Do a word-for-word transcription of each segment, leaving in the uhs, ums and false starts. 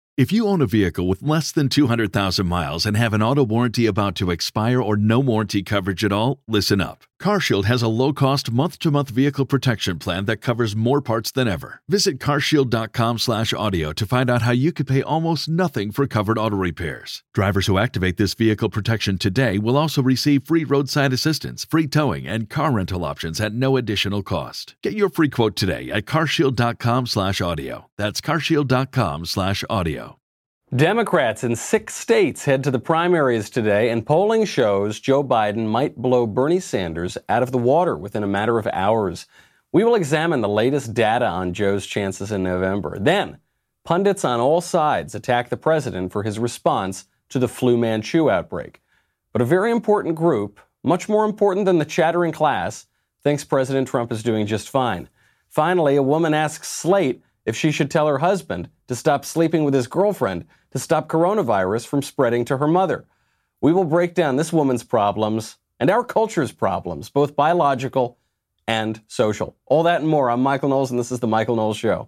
If you own a vehicle with less than two hundred thousand miles and have an auto warranty about to expire or no warranty coverage at all, listen up. CarShield has a low-cost month-to-month vehicle protection plan that covers more parts than ever. Visit carshield.com slash audio to find out how you could pay almost nothing for covered auto repairs. Drivers who activate this vehicle protection today will also receive free roadside assistance, free towing, and car rental options at no additional cost. Get your free quote today at carshield.com slash audio. That's carshield.com slash audio. Democrats in six states head to the primaries today, and polling shows Joe Biden might blow Bernie Sanders out of the water within a matter of hours. We will examine the latest data on Joe's chances in November. Then, pundits on all sides attack the president for his response to the Flu Manchu outbreak. But a very important group, much more important than the chattering class, thinks President Trump is doing just fine. Finally, a woman asks Slate if she should tell her husband to stop sleeping with his girlfriend to stop coronavirus from spreading to her mother. We will break down this woman's problems and our culture's problems, both biological and social. All that and more. I'm Michael Knowles, and this is The Michael Knowles Show.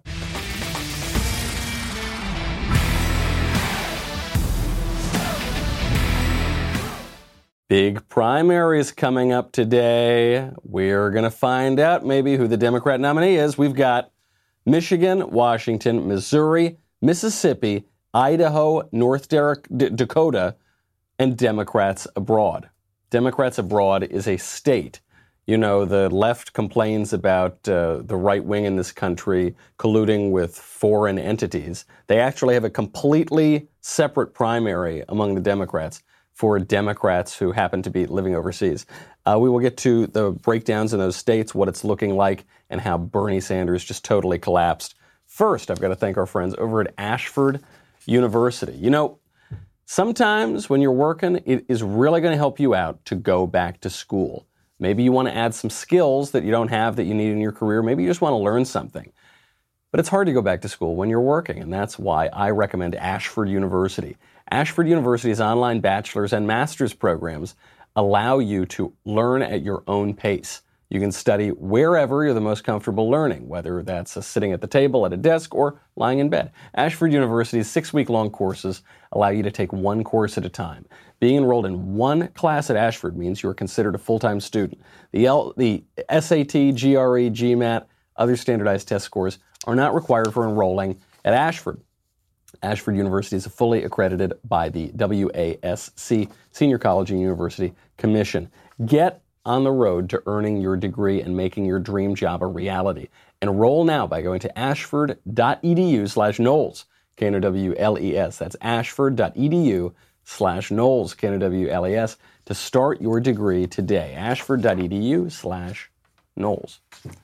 Big primaries coming up today. We're going to find out maybe who the Democrat nominee is. We've got Michigan, Washington, Missouri, Mississippi, Idaho, North Dakota, and Democrats abroad. Democrats abroad is a state. You know, the left complains about uh, the right wing in this country colluding with foreign entities. They actually have a completely separate primary among the Democrats for Democrats who happen to be living overseas. Uh, we will get to the breakdowns in those states, what it's looking like, and how Bernie Sanders just totally collapsed. First, I've got to thank our friends over at Ashford University. You know, sometimes when you're working, it is really going to help you out to go back to school. Maybe you want to add some skills that you don't have that you need in your career. Maybe you just want to learn something. But it's hard to go back to school when you're working, and that's why I recommend Ashford University. Ashford University's online bachelor's and master's programs allow you to learn at your own pace. You can study wherever you're the most comfortable learning, whether that's sitting at the table at a desk or lying in bed. Ashford University's six-week-long courses allow you to take one course at a time. Being enrolled in one class at Ashford means you are considered a full-time student. The, L- the S A T, G R E, GMAT, other standardized test scores are not required for enrolling at Ashford. Ashford University is fully accredited by the W A S C, Senior College and University Commission. Get on the road to earning your degree and making your dream job a reality. Enroll now by going to ashford.edu slash Knowles, K N O W L E S. That's ashford.edu slash Knowles, K N O W L E S, to start your degree today. ashford.edu slash Knowles.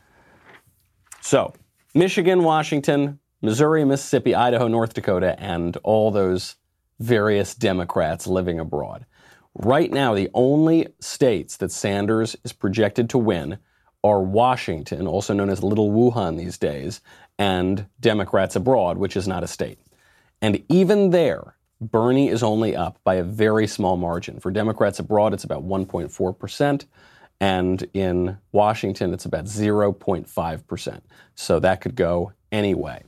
So, Michigan, Washington, Missouri, Mississippi, Idaho, North Dakota, and all those various Democrats living abroad. Right now, the only states that Sanders is projected to win are Washington, also known as Little Wuhan these days, and Democrats abroad, which is not a state. And even there, Bernie is only up by a very small margin. For Democrats abroad, it's about one point four percent, and in Washington, it's about zero point five percent. So that could go anyway.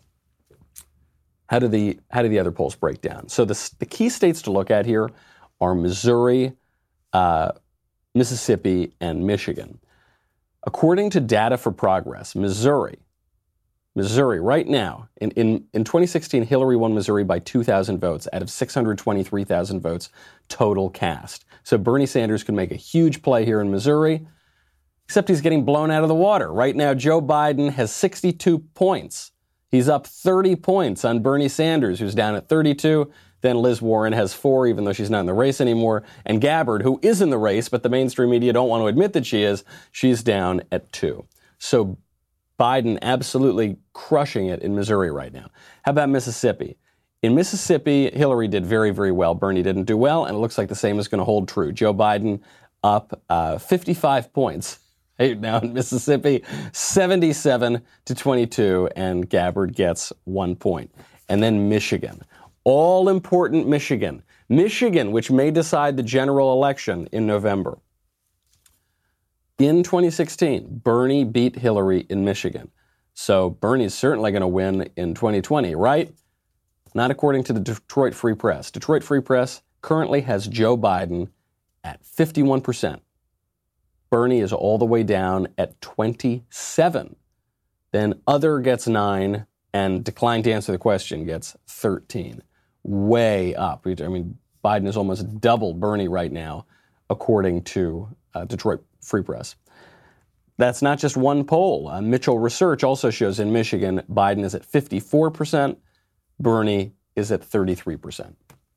How do the how do the other polls break down? So the, the key states to look at here are Missouri, uh, Mississippi, and Michigan. According to Data for Progress, Missouri, Missouri right now, in, in, in twenty sixteen, Hillary won Missouri by two thousand votes out of six hundred twenty-three thousand votes total cast. So Bernie Sanders could make a huge play here in Missouri, except he's getting blown out of the water. Right now, Joe Biden has sixty-two points. He's up thirty points on Bernie Sanders, who's down at thirty-two. Then Liz Warren has four, even though she's not in the race anymore. And Gabbard, who is in the race, but the mainstream media don't want to admit that she is, she's down at two. So Biden absolutely crushing it in Missouri right now. How about Mississippi? In Mississippi, Hillary did very, very well. Bernie didn't do well, and it looks like the same is going to hold true. Joe Biden up uh, fifty-five points right now in Mississippi, seventy-seven to twenty-two, and Gabbard gets one point. And then Michigan. All-important Michigan. Michigan, which may decide the general election in November. In twenty sixteen, Bernie beat Hillary in Michigan. So Bernie's certainly going to win in twenty twenty, right? not according to the Detroit Free Press. Detroit Free Press currently has Joe Biden at fifty-one percent. Bernie is all the way down at twenty-seven. Then Other gets nine, and Decline to Answer the Question gets thirteen. Way up. I mean, Biden is almost double Bernie right now, according to uh, Detroit Free Press. That's not just one poll. Uh, Mitchell Research also shows in Michigan, Biden is at fifty-four percent, Bernie is at thirty-three percent.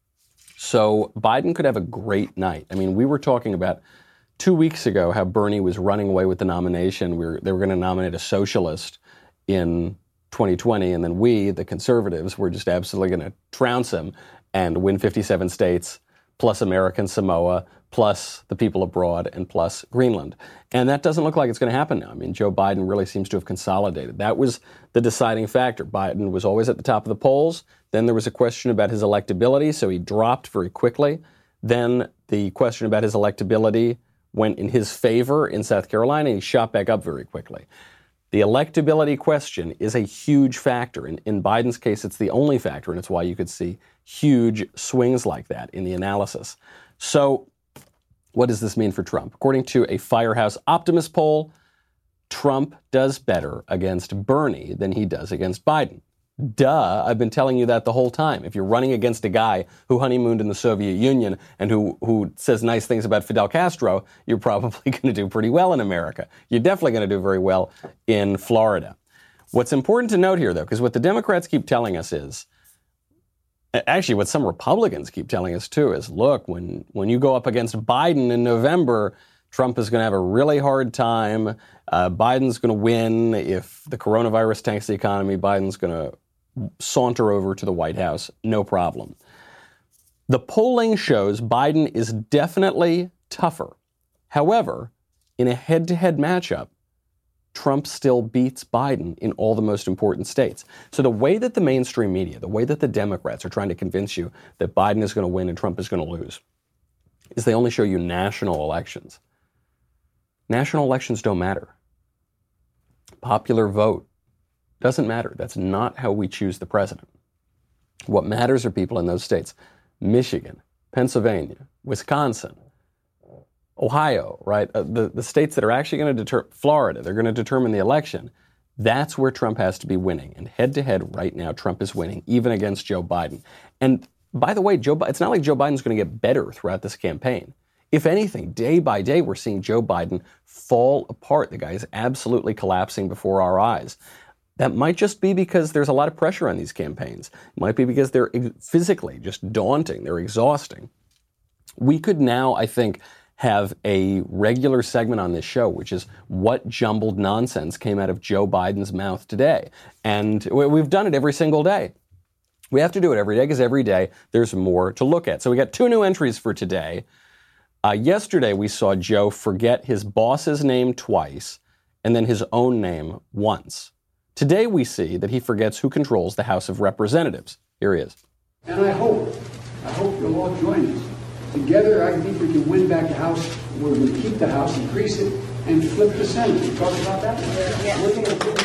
So Biden could have a great night. I mean, we were talking about two weeks ago how Bernie was running away with the nomination. We were, they were going to nominate a socialist in twenty twenty, and then we, the conservatives, were just absolutely going to trounce him and win fifty-seven states, plus American Samoa, plus the people abroad, and plus Greenland. And that doesn't look like it's going to happen now. I mean, Joe Biden really seems to have consolidated. That was the deciding factor. Biden was always at the top of the polls. Then there was a question about his electability, so he dropped very quickly. Then the question about his electability went in his favor in South Carolina, and he shot back up very quickly. The electability question is a huge factor. In, in Biden's case, it's the only factor, and it's why you could see huge swings like that in the analysis. So what does this mean for Trump? According to a Firehouse Optimist poll, Trump does better against Bernie than he does against Biden. Duh, I've been telling you that the whole time. If you're running against a guy who honeymooned in the Soviet Union and who, who says nice things about Fidel Castro, you're probably going to do pretty well in America. You're definitely going to do very well in Florida. What's important to note here, though, because what the Democrats keep telling us is, actually what some Republicans keep telling us, too, is, look, when, when you go up against Biden in November, Trump is going to have a really hard time. Uh, Biden's going to win. If the coronavirus tanks the economy, Biden's going to saunter over to the White House, no problem. The polling shows Biden is definitely tougher. However, in a head-to-head matchup, Trump still beats Biden in all the most important states. So the way that the mainstream media, the way that the Democrats are trying to convince you that Biden is going to win and Trump is going to lose, is they only show you national elections. National elections don't matter. Popular vote doesn't matter. That's not how we choose the president. What matters are people in those states. Michigan, Pennsylvania, Wisconsin, Ohio, right? Uh, the, the states that are actually going to deter, Florida, they're going to determine the election. That's where Trump has to be winning. And head-to-head right now, Trump is winning, even against Joe Biden. And by the way, Joe, it's not like Joe Biden's going to get better throughout this campaign. If anything, day by day, we're seeing Joe Biden fall apart. The guy is absolutely collapsing before our eyes. That might just be because there's a lot of pressure on these campaigns. It might be because they're physically just daunting. They're exhausting. We could now, I think, have a regular segment on this show, which is what jumbled nonsense came out of Joe Biden's mouth today. And we've done it every single day. We have to do it every day because every day there's more to look at. So we got two new entries for today. Uh, yesterday we saw Joe forget his boss's name twice and then his own name once. Today we see that he forgets who controls the House of Representatives. Here he is. And I hope, I hope you'll all join us. Together, I think we can win back the House. We're going to keep the House, increase it, and flip the Senate. We talked about that? Yeah. We're going to flip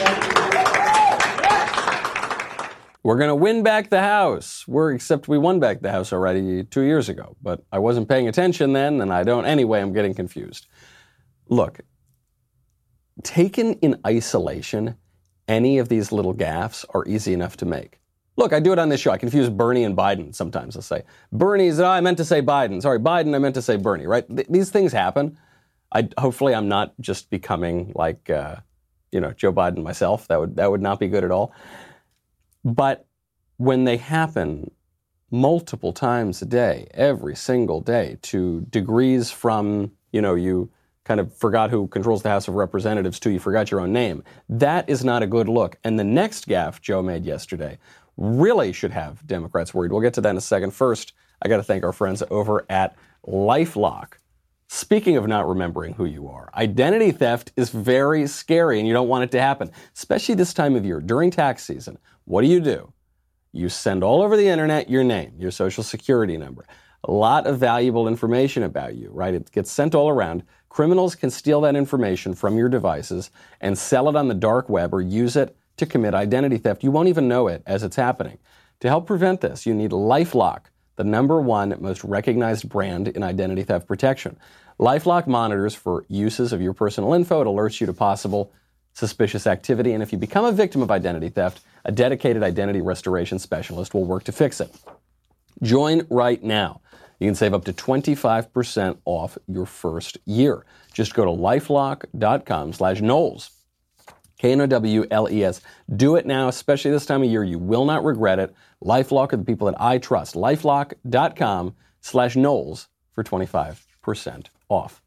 back. We're going to win back the House. We're, except we won back the House already two years ago. But I wasn't paying attention then, and I don't. Anyway, I'm getting confused. Look, taken in isolation, any of these little gaffes are easy enough to make. Look, I do it on this show. I confuse Bernie and Biden sometimes. I'll say, Bernie's, oh, I meant to say Biden. Sorry, Biden, I meant to say Bernie, right? Th- these things happen. I, hopefully I'm not just becoming like, uh, you know, Joe Biden myself. That would, that would not be good at all. But when they happen multiple times a day, every single day, to degrees from, you know, you kind of forgot who controls the House of Representatives to you forgot your own name, that is not a good look. And the next gaffe Joe made yesterday really should have Democrats worried. We'll get to that in a second. First, I got to thank our friends over at LifeLock. Speaking of not remembering who you are, identity theft is very scary and you don't want it to happen, especially this time of year during tax season. What do you do? You send all over the internet your name, your social security number, a lot of valuable information about you, right? It gets sent all around. Criminals can steal that information from your devices and sell it on the dark web or use it to commit identity theft. You won't even know it as it's happening. To help prevent this, you need LifeLock, the number one most recognized brand in identity theft protection. LifeLock monitors for uses of your personal info. It alerts you to possible suspicious activity, and if you become a victim of identity theft, a dedicated identity restoration specialist will work to fix it. Join right now. You can save up to twenty-five percent off your first year. Just go to lifelock.com slash Knowles. K N O W L E S. Do it now, especially this time of year. You will not regret it. LifeLock are the people that I trust. lifelock.com slash Knowles for twenty-five percent off.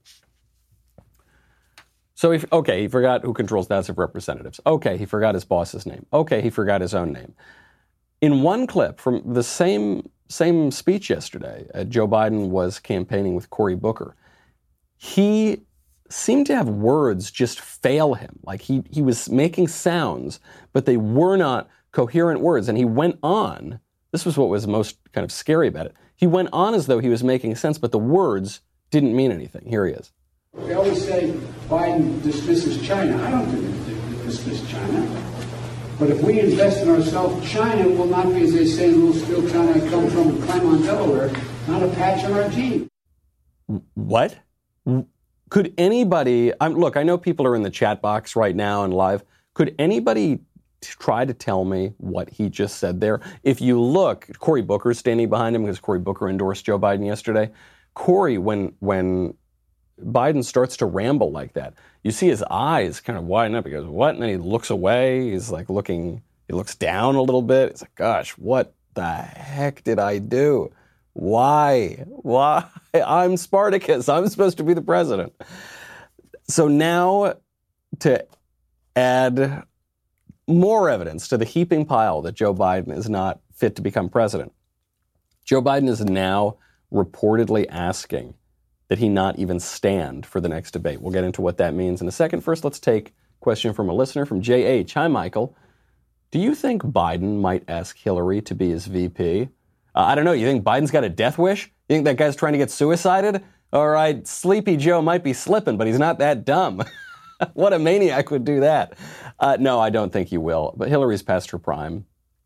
So, if, okay, he forgot who controls the House of Representatives. Okay, he forgot his boss's name. Okay, he forgot his own name. In one clip from the same same speech yesterday, uh, Joe Biden was campaigning with Cory Booker. He seemed to have words just fail him. Like he he was making sounds, but they were not coherent words. And he went on. This was what was most kind of scary about it. He went on as though he was making sense, but the words didn't mean anything. Here he is. They always say Biden dismisses China. I don't think they dismiss China. But if we invest in ourselves, China will not be, as they say in Louisville, China I come from, in Claremont, Delaware, not a patch on our gene. What? Could anybody, I'm, look, I know people are in the chat box right now and live. Could anybody try to tell me what he just said there? If you look, Cory Booker's standing behind him because Cory Booker endorsed Joe Biden yesterday. Cory, when when Biden starts to ramble like that, you see his eyes kind of widen up. He goes, what? And then he looks away. He's like looking, he looks down a little bit. He's like, gosh, what the heck did I do? Why? Why? I'm Spartacus. I'm supposed to be the president. So now to add more evidence to the heaping pile that Joe Biden is not fit to become president, Joe Biden is now reportedly asking that he not even stand for the next debate. We'll get into what that means in a second. First, let's take a question from a listener from J H. Hi, Michael. Do you think Biden might ask Hillary to be his V P? Uh, I don't know. You think Biden's got a death wish? You think that guy's trying to get suicided? All right, Sleepy Joe might be slipping, but he's not that dumb. What a maniac would do that. Uh, no, I don't think he will. But Hillary's past her prime.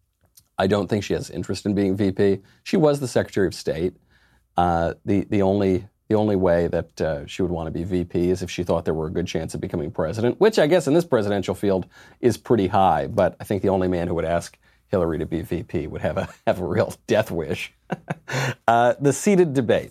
I don't think she has interest in being V P. She was the Secretary of State. Uh, the, the only... The only way that uh, she would want to be V P is if she thought there were a good chance of becoming president, which I guess in this presidential field is pretty high. But I think the only man who would ask Hillary to be V P would have a have a real death wish. uh, the seated debate.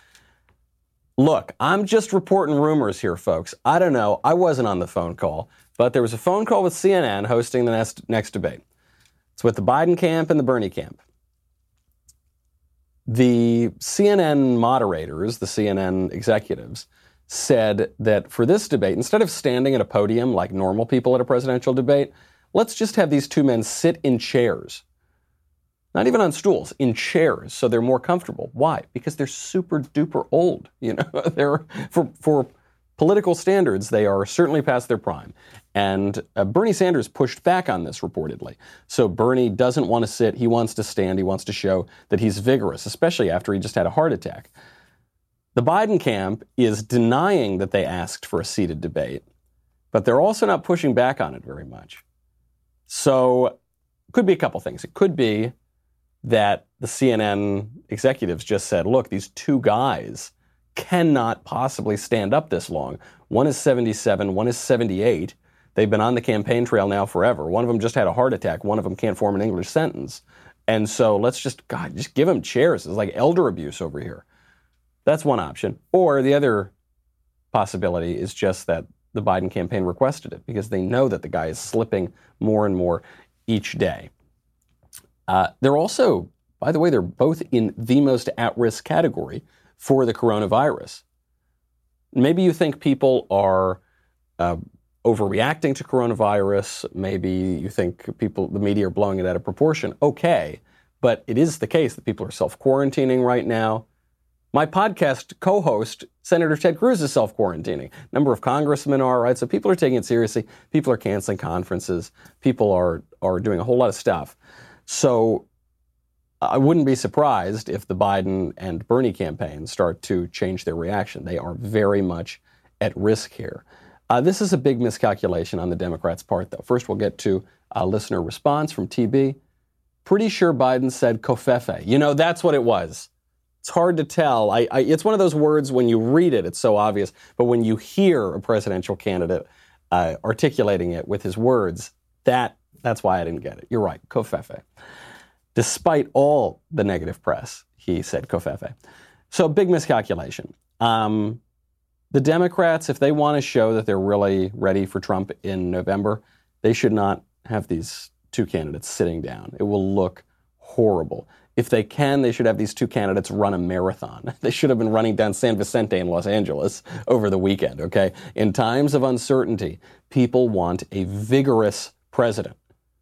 Look, I'm just reporting rumors here, folks. I don't know. I wasn't on the phone call, but there was a phone call with C N N hosting the next, next debate. It's with the Biden camp and the Bernie camp. The C N N moderators, the C N N executives, said that for this debate, instead of standing at a podium like normal people at a presidential debate, let's just have these two men sit in chairs. Not even on stools, in chairs, so they're more comfortable. Why? Because they're super duper old. You know, they're for for political standards, they are certainly past their prime. And uh, Bernie Sanders pushed back on this reportedly. So Bernie doesn't want to sit. He wants to stand. He wants to show that he's vigorous, especially after he just had a heart attack. The Biden camp is denying that they asked for a seated debate, but they're also not pushing back on it very much. So it could be a couple things. It could be that the C N N executives just said, look, these two guys cannot possibly stand up this long. One is seventy-seven, one is seventy-eight. They've been on the campaign trail now forever. One of them just had a heart attack. One of them can't form an English sentence. And so let's just, God, just give them chairs. It's like elder abuse over here. That's one option. Or the other possibility is just that the Biden campaign requested it because they know that the guy is slipping more and more each day. Uh, they're also, by the way, they're both in the most at-risk category for the coronavirus. Maybe you think people are uh, overreacting to coronavirus. Maybe you think people, the media are blowing it out of proportion. Okay, but it is the case that people are self-quarantining right now. My podcast co-host, Senator Ted Cruz, is self-quarantining. A number of congressmen are, right? So people are taking it seriously. People are canceling conferences. People are are doing a whole lot of stuff. So I wouldn't be surprised if the Biden and Bernie campaigns start to change their reaction. They are very much at risk here. Uh, this is a big miscalculation on the Democrats' part, though. First, we'll get to a listener response from T B. Pretty sure Biden said covfefe. You know, that's what it was. It's hard to tell. I, I, it's one of those words, when you read it, it's so obvious. But when you hear a presidential candidate uh, articulating it with his words, that that's why I didn't get it. You're right, covfefe. Despite all the negative press, he said covfefe. So big miscalculation. Um, the Democrats, if they want to show that they're really ready for Trump in November, they should not have these two candidates sitting down. It will look horrible. If they can, they should have these two candidates run a marathon. They should have been running down San Vicente in Los Angeles over the weekend, okay? In times of uncertainty, people want a vigorous president.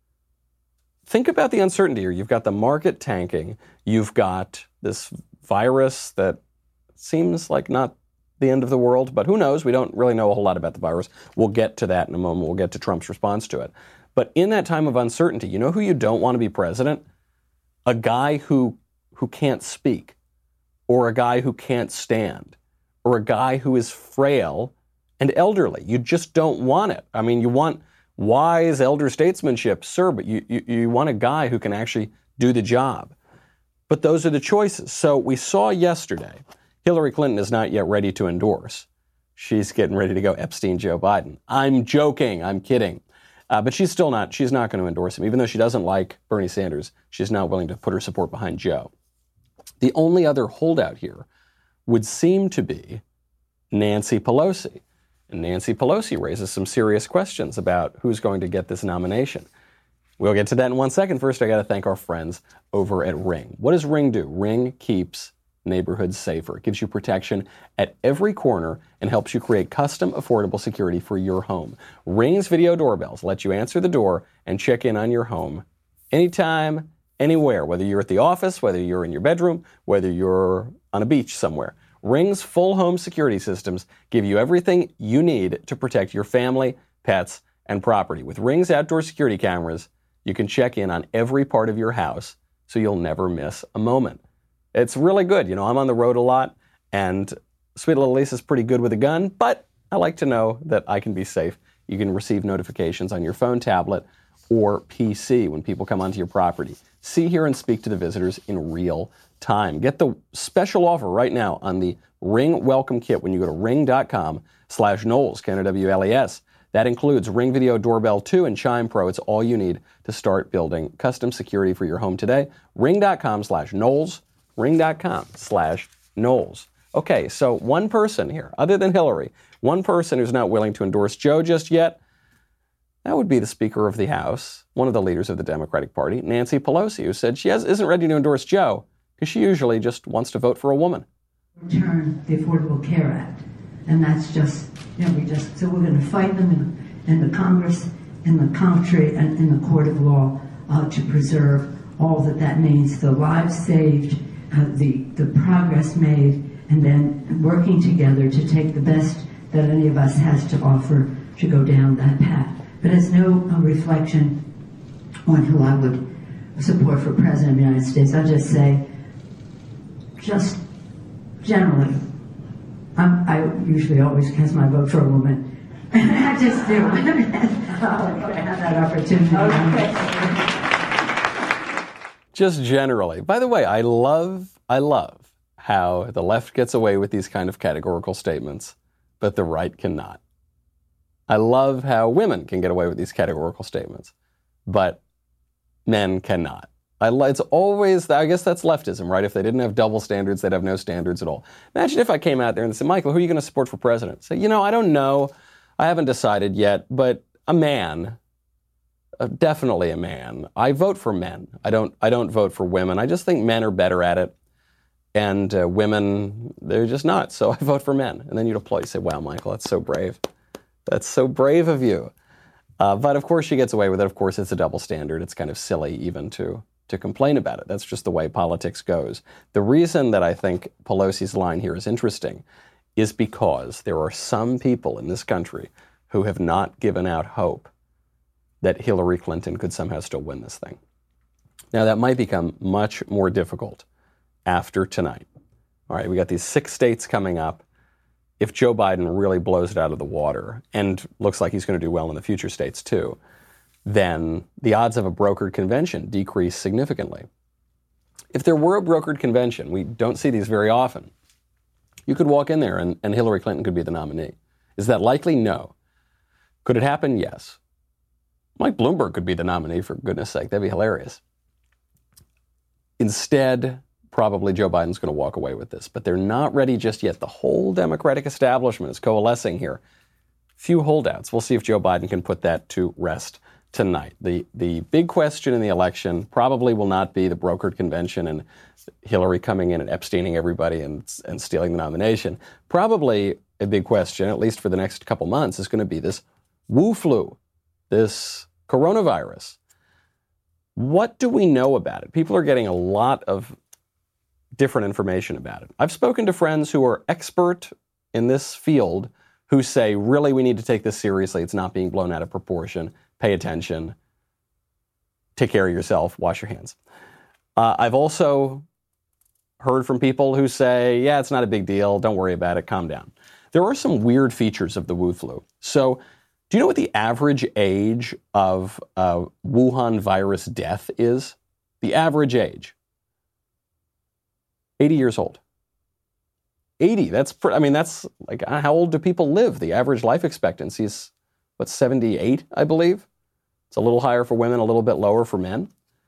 Think about the uncertainty here. You've got the market tanking. You've got this virus that seems like not the end of the world, but who knows? We don't really know a whole lot about the virus. We'll get to that in a moment. We'll get to Trump's response to it. But in that time of uncertainty, you know who you don't want to be president? A guy who who can't speak, or a guy who can't stand, or a guy who is frail and elderly. You just don't want it. I mean, you want wise elder statesmanship, sir, but you, you, you want a guy who can actually do the job. But those are the choices. So we saw yesterday, Hillary Clinton is not yet ready to endorse. She's getting ready to go Epstein Joe Biden. I'm joking. I'm kidding. Uh, but she's still not, she's not going to endorse him. Even though she doesn't like Bernie Sanders, she's not willing to put her support behind Joe. The only other holdout here would seem to be Nancy Pelosi. And Nancy Pelosi raises some serious questions about who's going to get this nomination. We'll get to that in one second. First, I got to thank our friends over at Ring. What does Ring do? Ring keeps neighborhoods safer. It gives you protection at every corner and helps you create custom, affordable security for your home. Ring's video doorbells let you answer the door and check in on your home anytime, anywhere, whether you're at the office, whether you're in your bedroom, whether you're on a beach somewhere. Ring's full home security systems give you everything you need to protect your family, pets, and property. With Ring's outdoor security cameras, you can check in on every part of your house so you'll never miss a moment. It's really good. You know, I'm on the road a lot, and sweet little Lisa's pretty good with a gun, but I like to know that I can be safe. You can receive notifications on your phone, tablet, or P C when people come onto your property. See, hear, and speak to the visitors in real time. Get the special offer right now on the Ring Welcome Kit when you go to ring.com slash Knowles, K N O W L E S. That includes Ring Video Doorbell two and Chime Pro. It's all you need to start building custom security for your home today. Ring.com slash Knowles. Ring.com slash Knowles. Okay, so one person here, other than Hillary, one person who's not willing to endorse Joe just yet, that would be the Speaker of the House, one of the leaders of the Democratic Party, Nancy Pelosi, who said she has, isn't ready to endorse Joe because she usually just wants to vote for a woman. Return the Affordable Care Act. And that's just, you know, we just, so we're going to fight them in, in the Congress, in the country, and in the court of law uh, to preserve all that that means, the lives saved, uh, the, the progress made, and then working together to take the best that any of us has to offer to go down that path. But as no uh, reflection on who I would support for President of the United States, I'll just say, just generally, I'm, I usually always cast my vote for a woman. I just do. I have that opportunity. Okay. Just generally. By the way, I love, I love how the left gets away with these kind of categorical statements, but the right cannot. I love how women can get away with these categorical statements, but men cannot. I, it's always, I guess that's leftism, right? If they didn't have double standards, they'd have no standards at all. Imagine if I came out there and said, Michael, who are you going to support for president? Say, you know, I don't know. I haven't decided yet, but a man, uh, definitely a man. I vote for men. I don't, I don't vote for women. I just think men are better at it. And uh, women, they're just not. So I vote for men. And then you'd applaud. You say, wow, Michael, that's so brave. That's so brave of you. Uh, but of course she gets away with it. Of course it's a double standard. It's kind of silly even to, to complain about it. That's just the way politics goes. The reason that I think Pelosi's line here is interesting is because there are some people in this country who have not given out hope that Hillary Clinton could somehow still win this thing. Now that might become much more difficult after tonight. All right, we got these six states coming up. If Joe Biden really blows it out of the water, and looks like he's going to do well in the future states too, then the odds of a brokered convention decrease significantly. If there were a brokered convention, we don't see these very often, you could walk in there and, and Hillary Clinton could be the nominee. Is that likely? No. Could it happen? Yes. Mike Bloomberg could be the nominee, for goodness sake. That'd be hilarious. Instead, probably Joe Biden's going to walk away with this, but they're not ready just yet. The whole Democratic establishment is coalescing here. Few holdouts. We'll see if Joe Biden can put that to rest tonight. The the big question in the election probably will not be the brokered convention and Hillary coming in and Epsteining everybody and, and stealing the nomination. Probably a big question, at least for the next couple months, is going to be this Wu flu, this coronavirus. What do we know about it? People are getting a lot of different information about it. I've spoken to friends who are expert in this field who say, really, we need to take this seriously. It's not being blown out of proportion. Pay attention. Take care of yourself. Wash your hands. Uh, I've also heard from people who say, yeah, it's not a big deal. Don't worry about it. Calm down. There are some weird features of the Wu flu. So do you know what the average age of uh, Wuhan virus death is? The average age. eighty years old. eighty. That's, pr- I mean, that's like, how old do people live? The average life expectancy is, what, seventy-eight, I believe? It's a little higher for women, a little bit lower for men.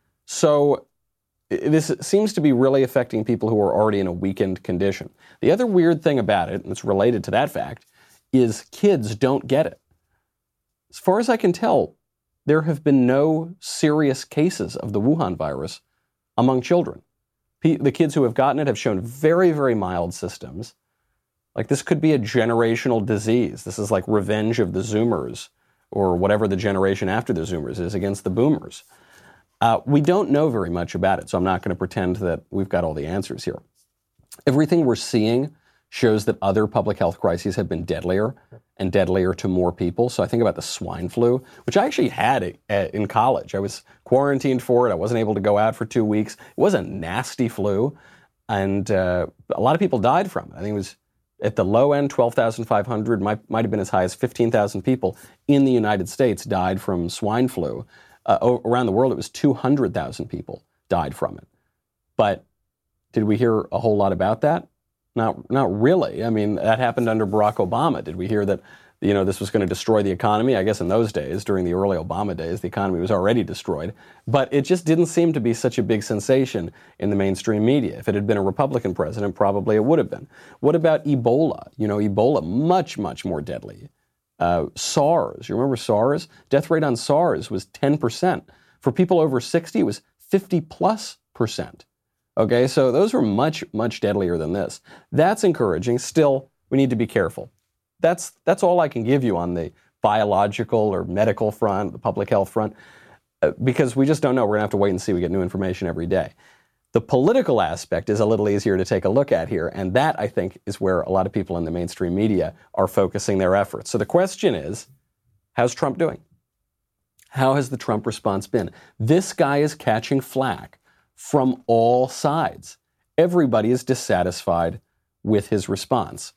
So it, this seems to be really affecting people who are already in a weakened condition. The other weird thing about it, and it's related to that fact, is kids don't get it. As far as I can tell, there have been no serious cases of the Wuhan virus among children. The kids who have gotten it have shown very, very mild symptoms. Like, this could be a generational disease. This is like revenge of the Zoomers, or whatever the generation after the Zoomers is against the Boomers. Uh, we don't know very much about it, so I'm not going to pretend that we've got all the answers here. Everything we're seeing shows that other public health crises have been deadlier and deadlier to more people. So I think about the swine flu, which I actually had in college. I was quarantined for it. I wasn't able to go out for two weeks. It was a nasty flu, and uh, a lot of people died from it. I think it was at the low end, twelve thousand five hundred, might, might have been as high as fifteen thousand people in the United States died from swine flu. Uh, around the world, it was two hundred thousand people died from it. But did we hear a whole lot about that? Not, not really. I mean, that happened under Barack Obama. Did we hear that, you know, this was going to destroy the economy? I guess in those days, during the early Obama days, the economy was already destroyed. But it just didn't seem to be such a big sensation in the mainstream media. If it had been a Republican president, probably it would have been. What about Ebola? You know, Ebola, much, much more deadly. Uh, SARS, you remember SARS? Death rate on SARS was ten percent. For people over sixty, it was fifty plus percent. Okay, so those were much, much deadlier than this. That's encouraging. Still, we need to be careful. That's that's all I can give you on the biological or medical front, the public health front, uh, because we just don't know. We're going to have to wait and see. We get new information every day. The political aspect is a little easier to take a look at here, and that, I think, is where a lot of people in the mainstream media are focusing their efforts. So the question is, how's Trump doing? How has the Trump response been? This guy is catching flack from all sides. Everybody is dissatisfied with his response,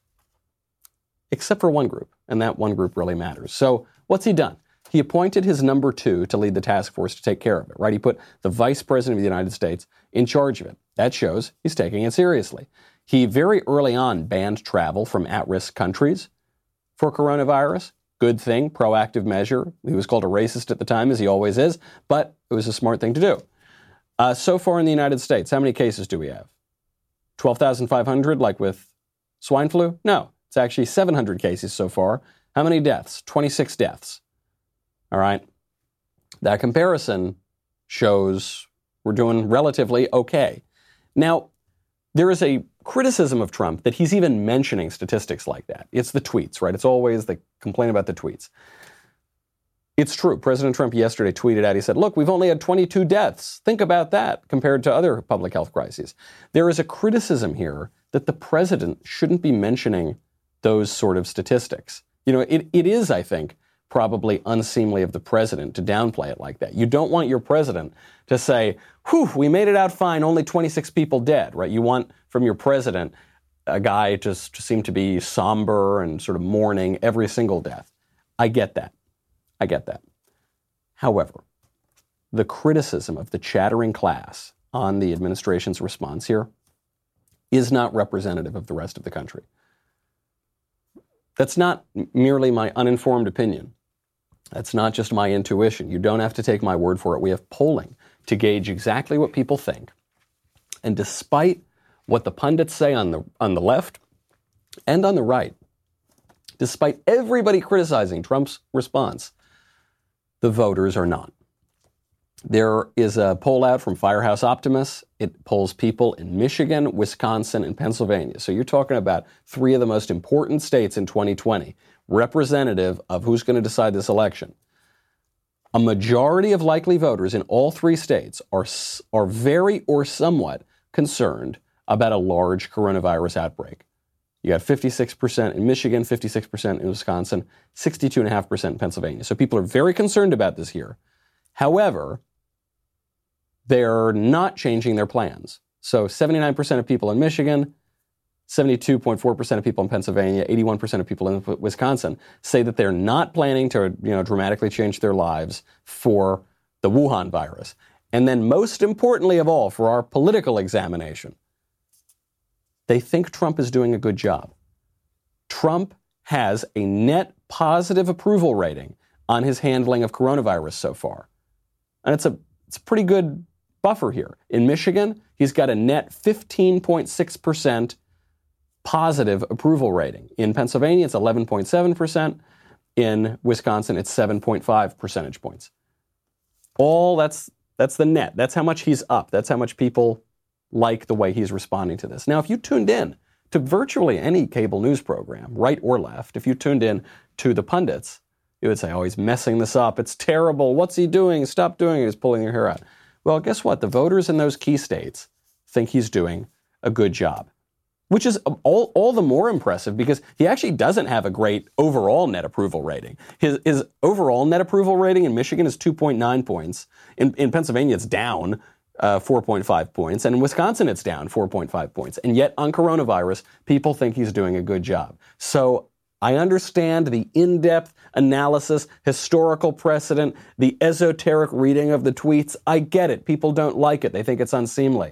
except for one group, and that one group really matters. So what's he done? He appointed his number two to lead the task force to take care of it, right? He put the vice president of the United States in charge of it. That shows he's taking it seriously. He very early on banned travel from at-risk countries for coronavirus. Good thing, proactive measure. He was called a racist at the time, as he always is, but it was a smart thing to do. Uh, so far in the United States, how many cases do we have? twelve thousand five hundred, like with swine flu? No, it's actually seven hundred cases so far. How many deaths? twenty-six deaths. All right. That comparison shows we're doing relatively okay. Now, there is a criticism of Trump that he's even mentioning statistics like that. It's the tweets, right? It's always the complaint about the tweets. It's true. President Trump yesterday tweeted out, he said, look, we've only had twenty-two deaths. Think about that compared to other public health crises. There is a criticism here that the president shouldn't be mentioning those sort of statistics. You know, it, it is, I think, probably unseemly of the president to downplay it like that. You don't want your president to say, whew, we made it out fine, only twenty-six people dead, right? You want from your president a guy to, to seem to be somber and sort of mourning every single death. I get that. I get that. However, the criticism of the chattering class on the administration's response here is not representative of the rest of the country. That's not merely my uninformed opinion. That's not just my intuition. You don't have to take my word for it. We have polling to gauge exactly what people think. And despite what the pundits say on the on the left and on the right, despite everybody criticizing Trump's response, the voters are not. There is a poll out from Firehouse Optimus. It polls people in Michigan, Wisconsin, and Pennsylvania. So you're talking about three of the most important states in twenty twenty, representative of who's going to decide this election. A majority of likely voters in all three states are, are very or somewhat concerned about a large coronavirus outbreak. You got fifty-six percent in Michigan, fifty-six percent in Wisconsin, sixty-two point five percent in Pennsylvania. So people are very concerned about this here. However, they're not changing their plans. So seventy-nine percent of people in Michigan, seventy-two point four percent of people in Pennsylvania, eighty-one percent of people in Wisconsin say that they're not planning to, you know, dramatically change their lives for the Wuhan virus. And then most importantly of all, for our political examination, they think Trump is doing a good job. Trump has a net positive approval rating on his handling of coronavirus so far. And it's a, it's a pretty good buffer here. In Michigan, he's got a net fifteen point six percent positive approval rating. In Pennsylvania, it's eleven point seven percent. In Wisconsin, it's seven point five percentage points. All that's that's the net. That's how much he's up. That's how much people like the way he's responding to this. Now, if you tuned in to virtually any cable news program, right or left, if you tuned in to the pundits, you would say, oh, he's messing this up. It's terrible. What's he doing? Stop doing it. He's pulling your hair out. Well, guess what? The voters in those key states think he's doing a good job, which is all, all the more impressive because he actually doesn't have a great overall net approval rating. His, his overall net approval rating in Michigan is two point nine points. In, in Pennsylvania, it's down uh, four point five points. And in Wisconsin, it's down four point five points. And yet on coronavirus, people think he's doing a good job. So I understand the in-depth analysis, historical precedent, the esoteric reading of the tweets. I get it. People don't like it. They think it's unseemly.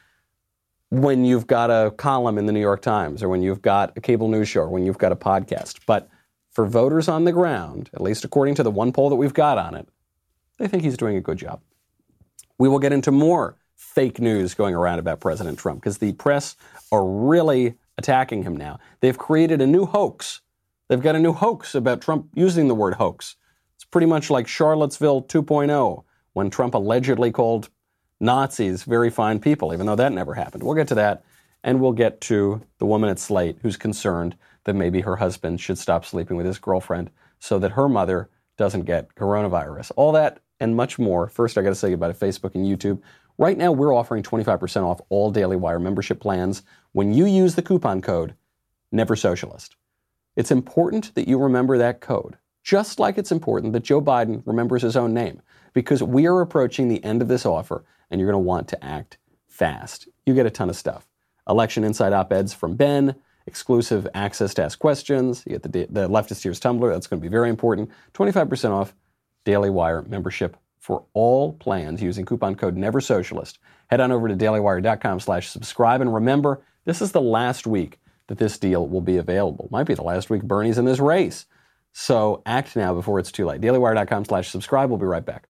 When you've got a column in the New York Times or when you've got a cable news show or when you've got a podcast. But for voters on the ground, at least according to the one poll that we've got on it, they think he's doing a good job. We will get into more fake news going around about President Trump because the press are really attacking him now. They've created a new hoax. They've got a new hoax about Trump using the word hoax. It's pretty much like Charlottesville two point oh when Trump allegedly called Nazis very fine people, even though that never happened. We'll get to that, and we'll get to the woman at Slate who's concerned that maybe her husband should stop sleeping with his girlfriend so that her mother doesn't get coronavirus. All that and much more. First, I got to say goodbye to Facebook and YouTube. Right now, we're offering twenty-five percent off all Daily Wire membership plans when you use the coupon code NEVERSOCIALIST. It's important that you remember that code, just like it's important that Joe Biden remembers his own name, because we are approaching the end of this offer, and you're going to want to act fast. You get a ton of stuff. Election Insight op-eds from Ben, exclusive access to ask questions. You get the, the Leftist Tears Tumblr. That's going to be very important. twenty-five percent off Daily Wire membership for all plans using coupon code NEVERSOCIALIST. Head on over to dailywire.com slash subscribe. And remember, this is the last week that this deal will be available. Might be the last week Bernie's in this race. So act now before it's too late. dailywire.com slash subscribe. We'll be right back.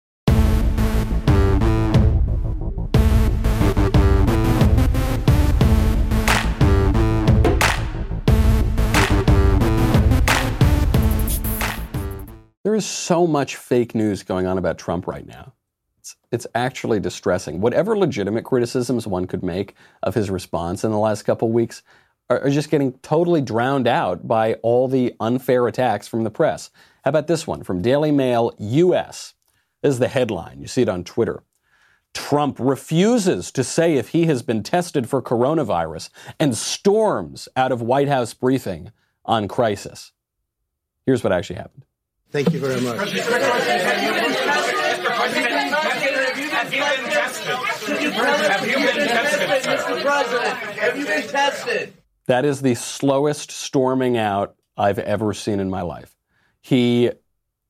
There is so much fake news going on about Trump right now. It's, it's actually distressing. Whatever legitimate criticisms one could make of his response in the last couple of weeks are, are just getting totally drowned out by all the unfair attacks from the press. How about this one from Daily Mail U S? This is the headline. You see it on Twitter. Trump refuses to say if he has been tested for coronavirus and storms out of White House briefing on crisis. Here's what actually happened. Thank you very much. Have you been tested? Have you been tested, Mister President, have you been tested? That is the slowest storming out I've ever seen in my life. He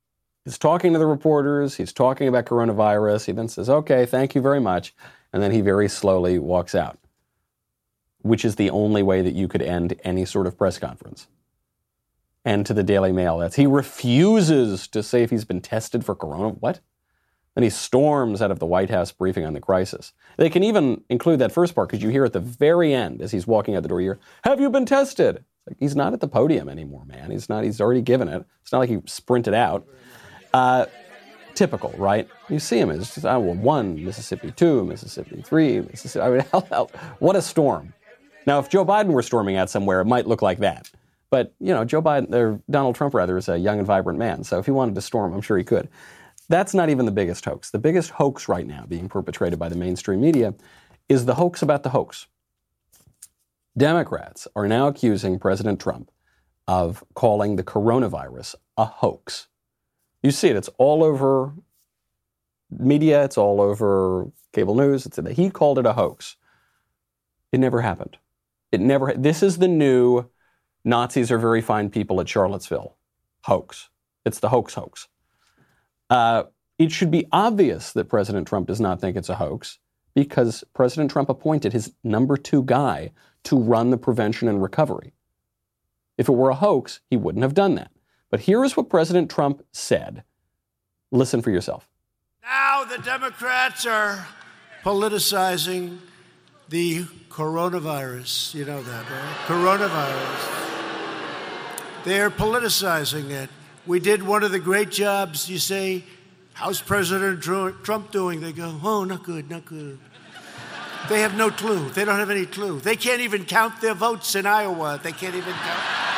He's talking to the reporters. He's talking about coronavirus. He then says, okay, thank you very much. And then he very slowly walks out, which is the only way that you could end any sort of press conference. And to the Daily Mail, that's he refuses to say if he's been tested for corona. What? Then he storms out of the White House briefing on the crisis. They can even include that first part because you hear at the very end as he's walking out the door, you hear, have you been tested? It's like, he's not at the podium anymore, man. He's not. He's already given it. It's not like he sprinted out. Uh, typical, right? You see him as just, oh, well, one, Mississippi, two, Mississippi, three, Mississippi. I mean, hell, hell, what a storm. Now, if Joe Biden were storming out somewhere, it might look like that. But, you know, Joe Biden, or Donald Trump, rather, is a young and vibrant man. So if he wanted to storm, I'm sure he could. That's not even the biggest hoax. The biggest hoax right now being perpetrated by the mainstream media is the hoax about the hoax. Democrats are now accusing President Trump of calling the coronavirus a hoax. You see it. It's all over media. It's all over cable news. It's, he called it a hoax. It never happened. It never. This is the new Nazis are very fine people at Charlottesville hoax. It's the hoax hoax. Uh, it should be obvious that President Trump does not think it's a hoax because President Trump appointed his number two guy to run the prevention and recovery. If it were a hoax, he wouldn't have done that. But here is what President Trump said. Listen for yourself. Now the Democrats are politicizing the coronavirus. You know that, right? Coronavirus. They're politicizing it. We did one of the great jobs. You say, how's President Trump doing? They go, oh, not good, not good. They have no clue. They don't have any clue. They can't even count their votes in Iowa. They can't even count.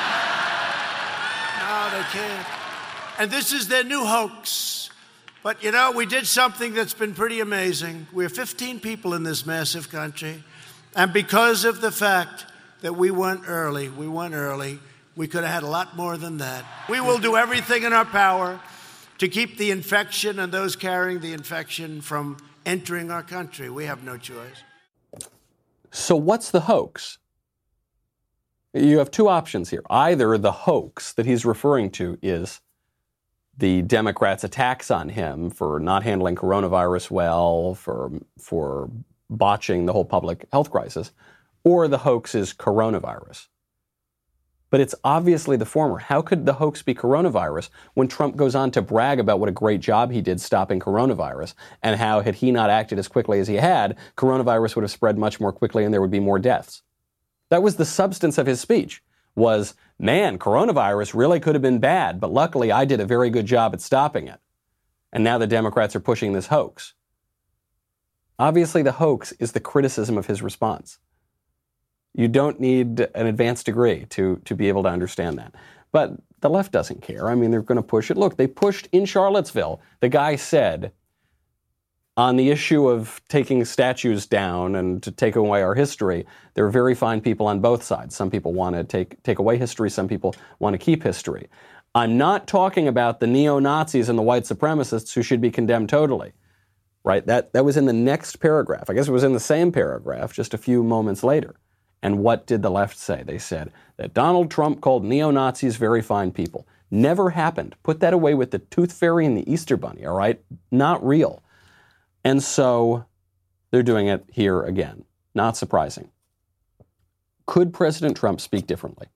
No, they can't. And this is their new hoax. But, you know, we did something that's been pretty amazing. We're fifteen people in this massive country. And because of the fact that we went early, we went early, we could have had a lot more than that. We will do everything in our power to keep the infection and those carrying the infection from entering our country. We have no choice. So what's the hoax? You have two options here. Either the hoax that he's referring to is the Democrats' attacks on him for not handling coronavirus well, for, for botching the whole public health crisis, or the hoax is coronavirus. But it's obviously the former. How could the hoax be coronavirus when Trump goes on to brag about what a great job he did stopping coronavirus and how had he not acted as quickly as he had, coronavirus would have spread much more quickly and there would be more deaths? That was the substance of his speech, was, man, coronavirus really could have been bad, but luckily I did a very good job at stopping it. And now the Democrats are pushing this hoax. Obviously, the hoax is the criticism of his response. You don't need an advanced degree to, to be able to understand that. But the left doesn't care. I mean, they're going to push it. Look, they pushed in Charlottesville. The guy said, on the issue of taking statues down and to take away our history, there are very fine people on both sides. Some people want to take, take away history. Some people want to keep history. I'm not talking about the neo-Nazis and the white supremacists who should be condemned totally. Right? That, that was in the next paragraph. I guess it was in the same paragraph just a few moments later. And what did the left say? They said that Donald Trump called neo-Nazis very fine people. Never happened. Put that away with the Tooth Fairy and the Easter Bunny, all right? Not real. And so they're doing it here again. Not surprising. Could President Trump speak differently?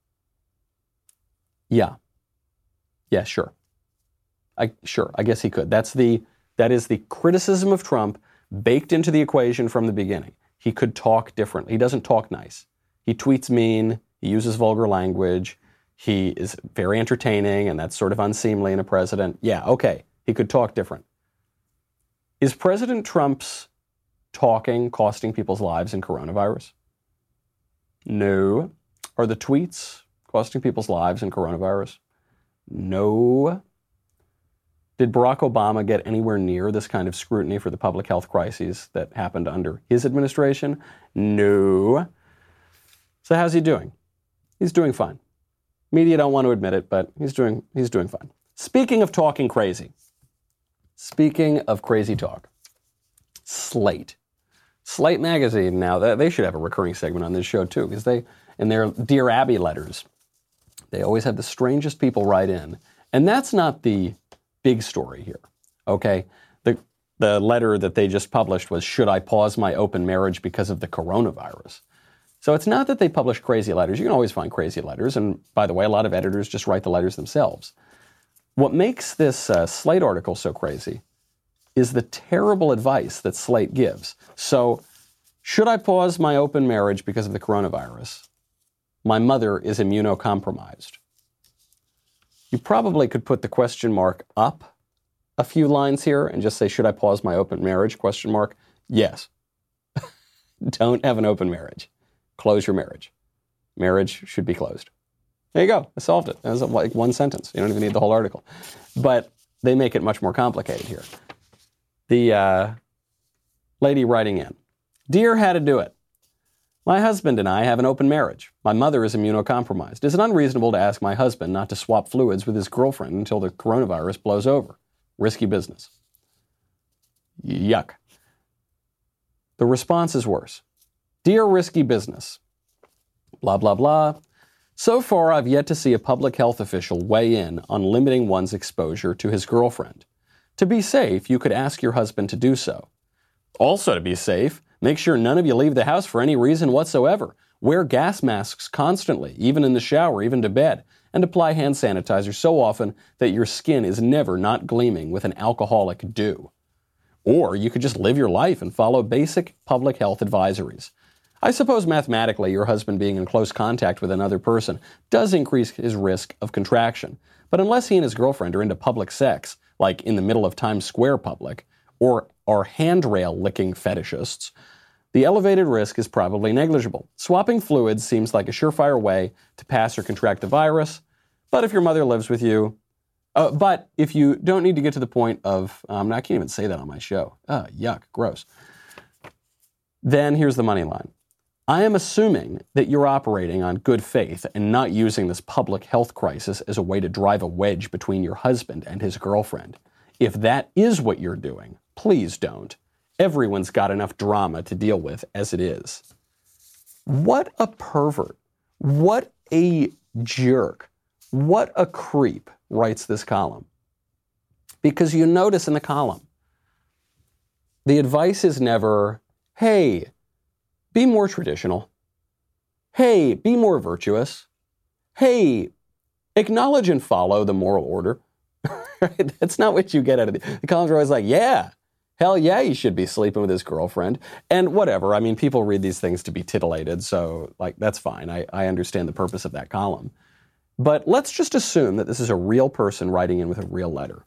Yeah. Yeah, sure. I, sure, I guess he could. That's the, that is the criticism of Trump baked into the equation from the beginning. He could talk differently. He doesn't talk nice. He tweets mean. He uses vulgar language. He is very entertaining, and that's sort of unseemly in a president. Yeah, okay, he could talk different. Is President Trump's talking costing people's lives in coronavirus? No. Are the tweets costing people's lives in coronavirus? No. Did Barack Obama get anywhere near this kind of scrutiny for the public health crises that happened under his administration? No. So how's he doing? He's doing fine. Media don't want to admit it, but he's doing, he's doing fine. Speaking of talking crazy, speaking of crazy talk, Slate. Slate magazine now, they should have a recurring segment on this show too, because they, in their Dear Abby letters, they always have the strangest people write in. And that's not the big story here, okay? The, the letter that they just published was, should I pause my open marriage because of the coronavirus? So it's not that they publish crazy letters. You can always find crazy letters. And by the way, a lot of editors just write the letters themselves. What makes this uh, Slate article so crazy is the terrible advice that Slate gives. So, should I pause my open marriage because of the coronavirus? My mother is immunocompromised. You probably could put the question mark up a few lines here and just say, should I pause my open marriage? Question mark. Yes. Don't have an open marriage. Close your marriage. Marriage should be closed. There you go. I solved it. That was like one sentence. You don't even need the whole article. But they make it much more complicated here. The uh, lady writing in, Dear How to Do It. My husband and I have an open marriage. My mother is immunocompromised. Is it unreasonable to ask my husband not to swap fluids with his girlfriend until the coronavirus blows over? Risky business. Yuck. The response is worse. Dear Risky Business, blah, blah, blah. So far, I've yet to see a public health official weigh in on limiting one's exposure to his girlfriend. To be safe, you could ask your husband to do so. Also, to be safe, make sure none of you leave the house for any reason whatsoever. Wear gas masks constantly, even in the shower, even to bed, and apply hand sanitizer so often that your skin is never not gleaming with an alcoholic dew. Or you could just live your life and follow basic public health advisories. I suppose mathematically your husband being in close contact with another person does increase his risk of contraction. But unless he and his girlfriend are into public sex, like in the middle of Times Square public, or are handrail licking fetishists, the elevated risk is probably negligible. Swapping fluids seems like a surefire way to pass or contract the virus. But if your mother lives with you, uh, but if you don't need to get to the point of, um, I can't even say that on my show. Ah, yuck, gross. Then here's the money line. I am assuming that you're operating on good faith and not using this public health crisis as a way to drive a wedge between your husband and his girlfriend. If that is what you're doing, please don't. Everyone's got enough drama to deal with as it is. What a pervert. What a jerk. What a creep writes this column. Because you notice in the column, the advice is never, hey, be more traditional. Hey, be more virtuous. Hey, acknowledge and follow the moral order. That's not what you get out of it. The columns are always like, yeah, hell yeah, he should be sleeping with his girlfriend. And whatever. I mean, people read these things to be titillated, so like that's fine. I, I understand the purpose of that column. But let's just assume that this is a real person writing in with a real letter.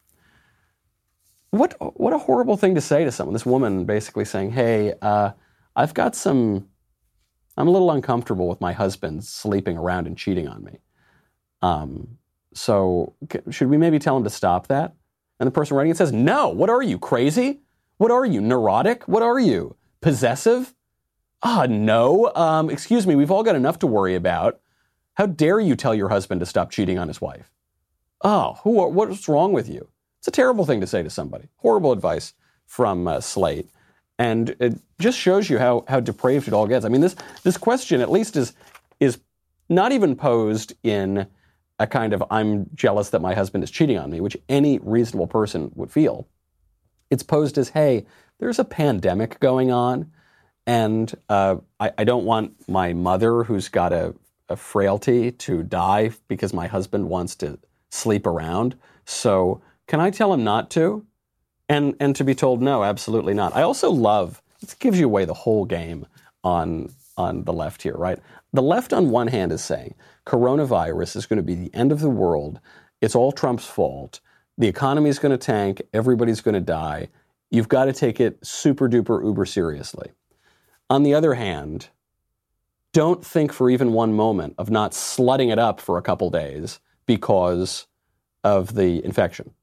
What what a horrible thing to say to someone. This woman basically saying, hey, uh, I've got some, I'm a little uncomfortable with my husband sleeping around and cheating on me. Um, so should we maybe tell him to stop that? And the person writing it says, no, what are you, crazy? What are you, neurotic? What are you, possessive? Ah, no, um, excuse me, we've all got enough to worry about. How dare you tell your husband to stop cheating on his wife? Oh, who are, what's wrong with you? It's a terrible thing to say to somebody. Horrible advice from uh, Slate. And it just shows you how, how depraved it all gets. I mean, this this question at least is is not even posed in a kind of I'm jealous that my husband is cheating on me, which any reasonable person would feel. It's posed as, hey, there's a pandemic going on, and uh, I, I don't want my mother, who's got a, a frailty, to die because my husband wants to sleep around. So can I tell him not to? And and to be told, no, absolutely not. I also love, it gives you away the whole game on, on the left here, right? The left on one hand is saying, coronavirus is going to be the end of the world. It's all Trump's fault. The economy is going to tank. Everybody's going to die. You've got to take it super duper uber seriously. On the other hand, don't think for even one moment of not slutting it up for a couple days because of the infection.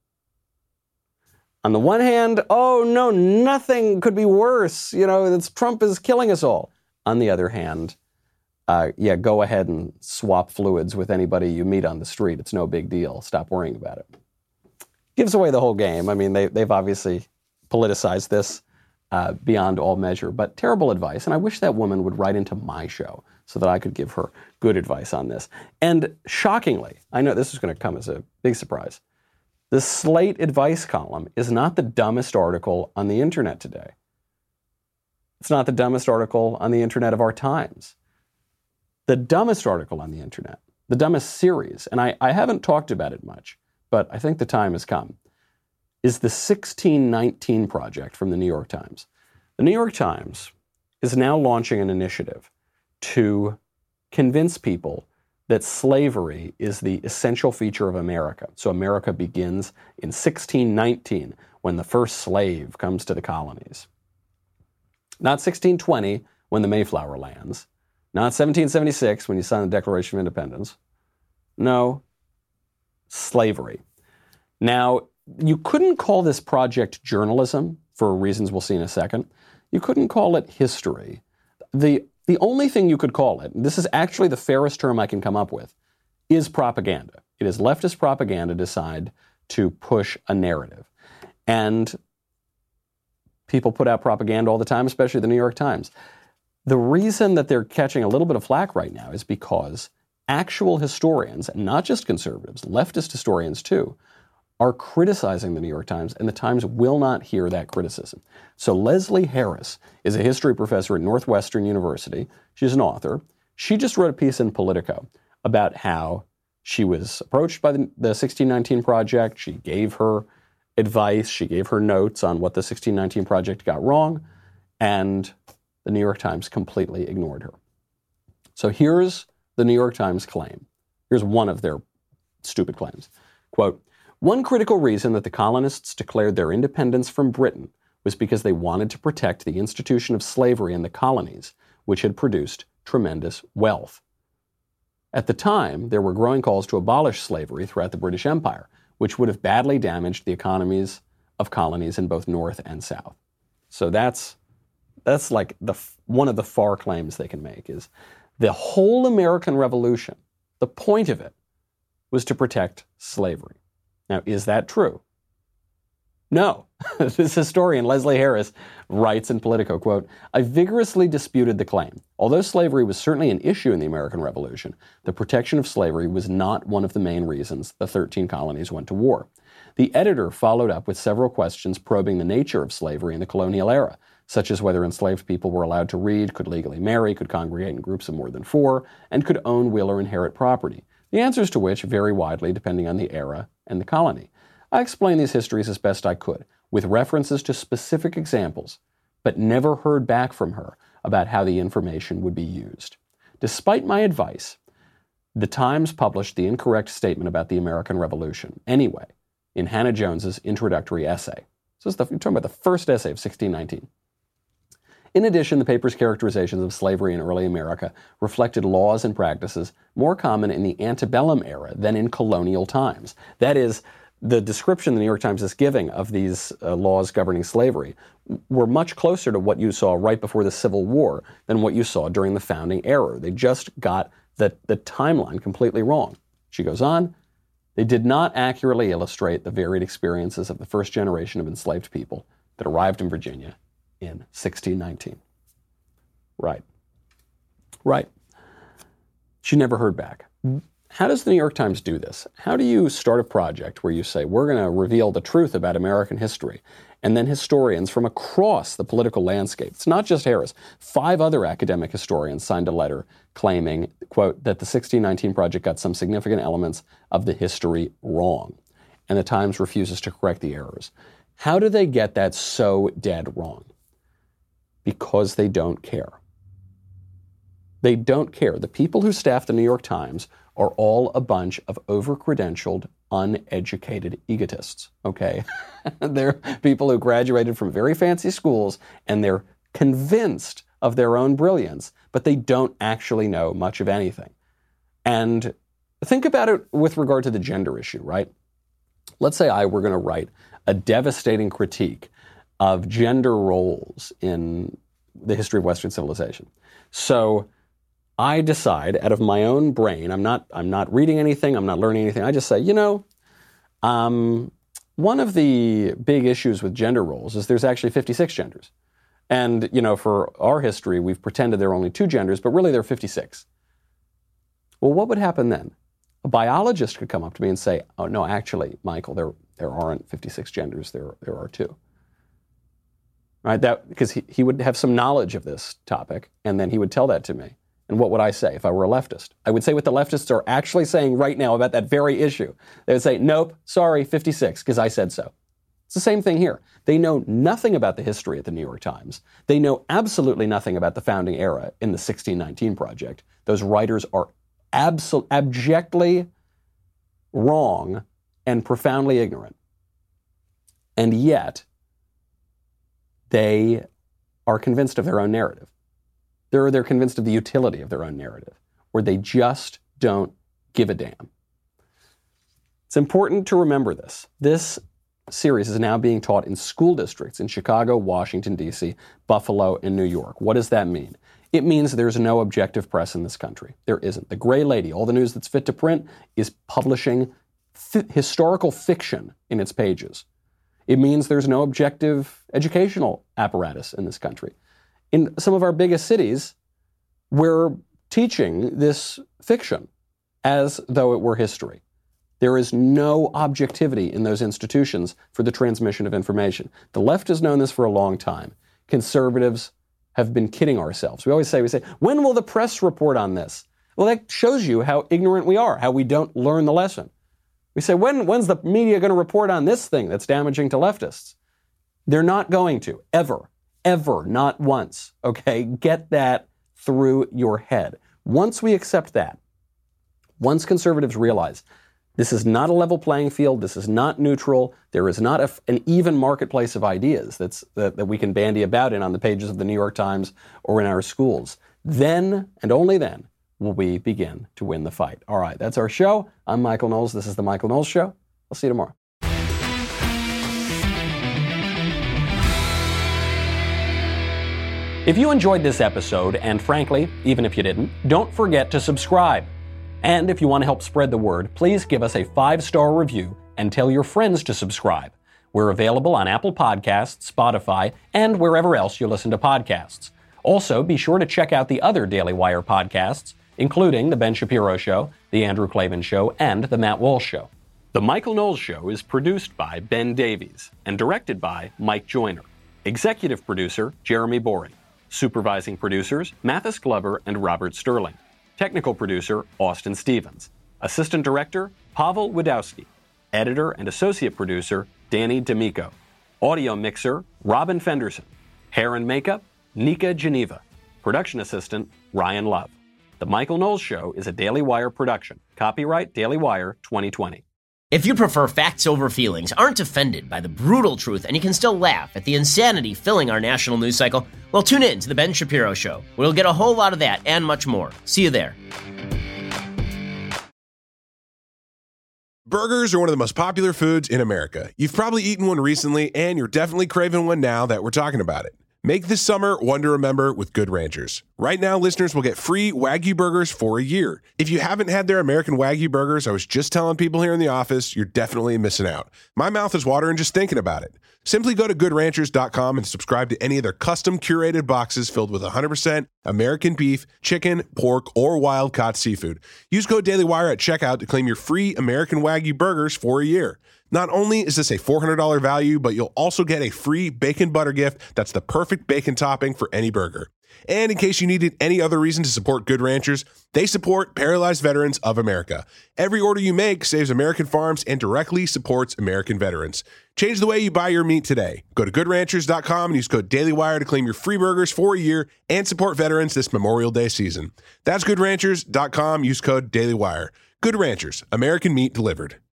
On the one hand, oh no, nothing could be worse. You know, it's, Trump is killing us all. On the other hand, uh, yeah, go ahead and swap fluids with anybody you meet on the street. It's no big deal. Stop worrying about it. Gives away the whole game. I mean, they, they've obviously politicized this uh, beyond all measure, but terrible advice. And I wish that woman would write into my show so that I could give her good advice on this. And shockingly, I know this is going to come as a big surprise, The Slate advice column is not the dumbest article on the internet today. It's not the dumbest article on the internet of our times. The dumbest article on the internet, the dumbest series, and I, I haven't talked about it much, but I think the time has come, is the sixteen nineteen Project from the New York Times. The New York Times is now launching an initiative to convince people that slavery is the essential feature of America. So America begins in sixteen nineteen, when the first slave comes to the colonies. Not sixteen twenty, when the Mayflower lands. Not seventeen seventy-six, when you sign the Declaration of Independence. No, slavery. Now, you couldn't call this project journalism, for reasons we'll see in a second. You couldn't call it history. The, the only thing you could call it, and this is actually the fairest term I can come up with, is propaganda. It is leftist propaganda designed to push a narrative. And people put out propaganda all the time, especially the New York Times. The reason that they're catching a little bit of flack right now is because actual historians, and not just conservatives, leftist historians too, are criticizing the New York Times, and the Times will not hear that criticism. So Leslie Harris is a history professor at Northwestern University. She's an author. She just wrote a piece in Politico about how she was approached by the, the sixteen nineteen Project. She gave her advice. She gave her notes on what the sixteen nineteen Project got wrong, and the New York Times completely ignored her. So here's the New York Times claim. Here's one of their stupid claims. Quote, "One critical reason that the colonists declared their independence from Britain was because they wanted to protect the institution of slavery in the colonies, which had produced tremendous wealth. At the time, there were growing calls to abolish slavery throughout the British Empire, which would have badly damaged the economies of colonies in both North and South." So that's that's like the one of the far claims they can make is the whole American Revolution, the point of it was to protect slavery. Now, is that true? No. This historian, Leslie Harris, writes in Politico, quote, "I vigorously disputed the claim. Although slavery was certainly an issue in the American Revolution, the protection of slavery was not one of the main reasons the thirteen colonies went to war. The editor followed up with several questions probing the nature of slavery in the colonial era, such as whether enslaved people were allowed to read, could legally marry, could congregate in groups of more than four, and could own, will, or inherit property, the answers to which vary widely depending on the era and the colony. I explained these histories as best I could, with references to specific examples, but never heard back from her about how the information would be used. Despite my advice, the Times published the incorrect statement about the American Revolution anyway in Hannah Jones's introductory essay. So this is the, we're talking about the first essay of sixteen nineteen. In addition, the paper's characterizations of slavery in early America reflected laws and practices more common in the antebellum era than in colonial times. That is, the description the New York Times is giving of these uh, laws governing slavery were much closer to what you saw right before the Civil War than what you saw during the founding era. They just got the, the timeline completely wrong. She goes on, they did not accurately illustrate the varied experiences of the first generation of enslaved people that arrived in Virginia in sixteen nineteen. Right. Right. She never heard back. How does the New York Times do this? How do you start a project where you say, we're going to reveal the truth about American history, and then historians from across the political landscape, it's not just Harris, five other academic historians signed a letter claiming, quote, that the sixteen nineteen Project got some significant elements of the history wrong, and the Times refuses to correct the errors. How do they get that so dead wrong? Because they don't care. They don't care. The people who staff the New York Times are all a bunch of over-credentialed, uneducated egotists, okay? They're people who graduated from very fancy schools, and they're convinced of their own brilliance, but they don't actually know much of anything. And think about it with regard to the gender issue, right? Let's say I were going to write a devastating critique of gender roles in the history of Western civilization. So I decide out of my own brain, I'm not I'm not reading anything, I'm not learning anything, I just say, you know, um, one of the big issues with gender roles is there's actually fifty-six genders. And, you know, for our history, we've pretended there are only two genders, but really there are fifty-six. Well, what would happen then? A biologist could come up to me and say, oh, no, actually, Michael, there there aren't fifty-six genders, there, there are two. Right? That, because he, he would have some knowledge of this topic, and then he would tell that to me. And what would I say if I were a leftist? I would say what the leftists are actually saying right now about that very issue. They would say, nope, sorry, fifty-six, because I said so. It's the same thing here. They know nothing about the history at the New York Times. They know absolutely nothing about the founding era in the sixteen nineteen Project. Those writers are absol- abjectly wrong and profoundly ignorant. And yet, they are convinced of their own narrative. They're, they're convinced of the utility of their own narrative, or they just don't give a damn. It's important to remember this. This series is now being taught in school districts in Chicago, Washington, D C, Buffalo, and New York. What does that mean? It means there's no objective press in this country. There isn't. The Gray Lady, all the news that's fit to print, is publishing f- historical fiction in its pages. It means there's no objective educational apparatus in this country. In some of our biggest cities, we're teaching this fiction as though it were history. There is no objectivity in those institutions for the transmission of information. The left has known this for a long time. Conservatives have been kidding ourselves. We always say, we say, when will the press report on this? Well, that shows you how ignorant we are, how we don't learn the lesson. We say, when, when's the media going to report on this thing that's damaging to leftists? They're not going to, ever, ever, not once, okay? Get that through your head. Once we accept that, once conservatives realize this is not a level playing field, this is not neutral, there is not a, an even marketplace of ideas that's, that, that we can bandy about in on the pages of the New York Times or in our schools, then, and only then, will we begin to win the fight. All right, that's our show. I'm Michael Knowles. This is The Michael Knowles Show. I'll see you tomorrow. If you enjoyed this episode, and frankly, even if you didn't, don't forget to subscribe. And if you want to help spread the word, please give us a five-star review and tell your friends to subscribe. We're available on Apple Podcasts, Spotify, and wherever else you listen to podcasts. Also, be sure to check out the other Daily Wire podcasts, including The Ben Shapiro Show, The Andrew Klavan Show, and The Matt Walsh Show. The Michael Knowles Show is produced by Ben Davies and directed by Mike Joyner. Executive producer, Jeremy Boring. Supervising producers, Mathis Glover and Robert Sterling. Technical producer, Austin Stevens. Assistant director, Pavel Wadowski. Editor and associate producer, Danny D'Amico. Audio mixer, Robin Fenderson. Hair and makeup, Nika Geneva. Production assistant, Ryan Love. The Michael Knowles Show is a Daily Wire production. Copyright Daily Wire twenty twenty. If you prefer facts over feelings, aren't offended by the brutal truth, and you can still laugh at the insanity filling our national news cycle, well, tune in to The Ben Shapiro Show. We'll get a whole lot of that and much more. See you there. Burgers are one of the most popular foods in America. You've probably eaten one recently, and you're definitely craving one now that we're talking about it. Make this summer one to remember with Good Ranchers. Right now, listeners will get free Wagyu burgers for a year. If you haven't had their American Wagyu burgers, I was just telling people here in the office, you're definitely missing out. My mouth is watering just thinking about it. Simply go to good ranchers dot com and subscribe to any of their custom curated boxes filled with one hundred percent American beef, chicken, pork, or wild-caught seafood. Use code DailyWire at checkout to claim your free American Wagyu burgers for a year. Not only is this a four hundred dollars value, but you'll also get a free bacon butter gift that's the perfect bacon topping for any burger. And in case you needed any other reason to support Good Ranchers, they support Paralyzed Veterans of America. Every order you make saves American farms and directly supports American veterans. Change the way you buy your meat today. Go to good ranchers dot com and use code DailyWire to claim your free burgers for a year and support veterans this Memorial Day season. That's good ranchers dot com. Use code DailyWire. Good Ranchers, American meat delivered.